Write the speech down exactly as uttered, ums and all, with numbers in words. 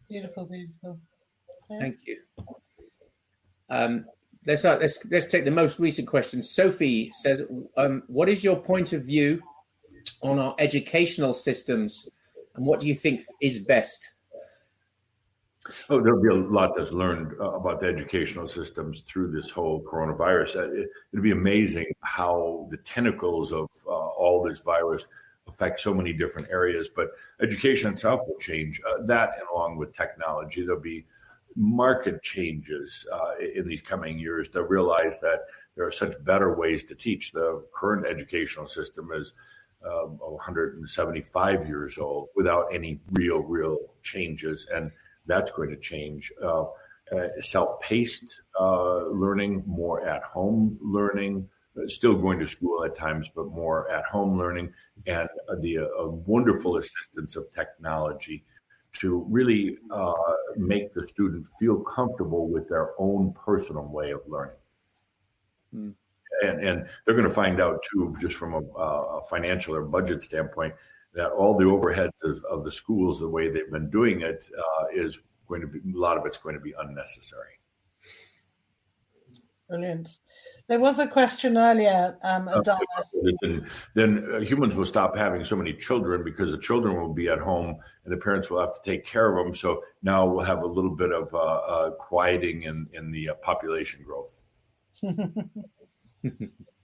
Beautiful, beautiful. Yeah. Thank you. Um, let's, uh, let's let's take the most recent question. Sophie says, um, what is your point of view on our educational systems, and what do you think is best? Oh, there'll be a lot that's learned uh, about the educational systems through this whole coronavirus. Uh, it, it'll be amazing how the tentacles of uh, all this virus affect so many different areas, but education itself will change. Uh, that, and along with technology, there'll be market changes uh, in these coming years. They'll realize that there are such better ways to teach. The current educational system is uh, one hundred seventy-five years old without any real, real changes, and that's going to change. Uh, uh, self-paced uh, learning, more at-home learning, still going to school at times, but more at-home learning, and uh, the uh, wonderful assistance of technology to really uh, make the student feel comfortable with their own personal way of learning. Mm. And, and they're going to find out, too, just from a, a financial or budget standpoint, that all the overheads of, of the schools, the way they've been doing it, uh, is going to be, a lot of it's going to be unnecessary. Brilliant. There was a question earlier, um, Adonis. Then, then uh, humans will stop having so many children because the children will be at home and the parents will have to take care of them. So now we'll have a little bit of uh, uh, quieting in, in the uh, population growth.